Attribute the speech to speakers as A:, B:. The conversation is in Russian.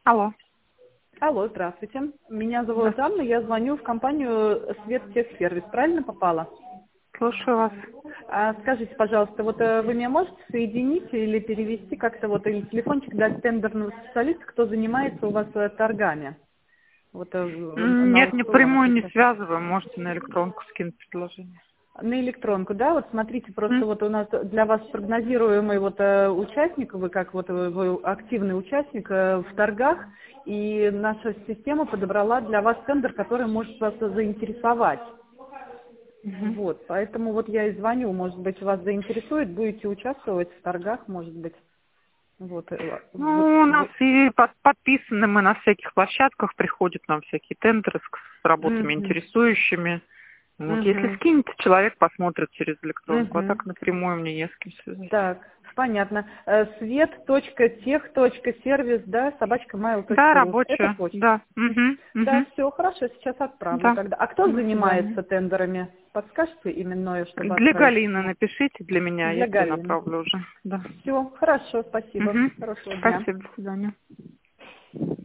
A: Алло.
B: Алло, здравствуйте. Меня зовут
A: Да.
B: Анна, я звоню в компанию Светтехсервис. Правильно попала?
A: Слушаю вас.
B: Скажите, пожалуйста, вот вы меня можете соединить или перевести как-то вот или телефончик дать тендерного специалиста, кто занимается у вас торгами? Вот на
A: Нет,
B: аукционах.
A: напрямую не
B: Если.
A: связываем. Можете на электронку скинуть предложение.
B: На электронку, да? Вот смотрите, просто
A: М?
B: вот у нас для вас прогнозируемый вот участник, вы как вот вы активный участник в торгах, и наша система подобрала для вас тендер, который может вас заинтересовать.
A: Мгм.
B: Вот, поэтому вот я и звоню, может быть, вас заинтересует, будете участвовать в торгах, может быть. Вот,
A: Ну, у нас и подписаны мы на всяких площадках, приходят нам всякие тендеры с работами
B: Мгм.
A: интересующими. Вот, если
B: Мгм.
A: скинете, человек посмотрит через электронку, а
B: Мгм.
A: так напрямую мне не с кем связать.
B: Так, понятно. Свет.тех.сервис, да,
A: Да,
B: собачка.mail.ru. Это
A: рабочая,
B: почта.
A: да.
B: Мгм.
A: Угу,
B: Да,
A: угу.
B: все, хорошо, сейчас отправлю
A: Да.
B: тогда. А кто
A: До свидания.
B: занимается тендерами? Подскажете именное, чтобы
A: Для
B: отправить
A: Галины
B: письмо?
A: напишите, для меня я
B: Для Галины.
A: перенаправлю уже. Да.
B: Все, хорошо, спасибо.
A: Угу.
B: Хорошего дня.
A: Спасибо, до свидания.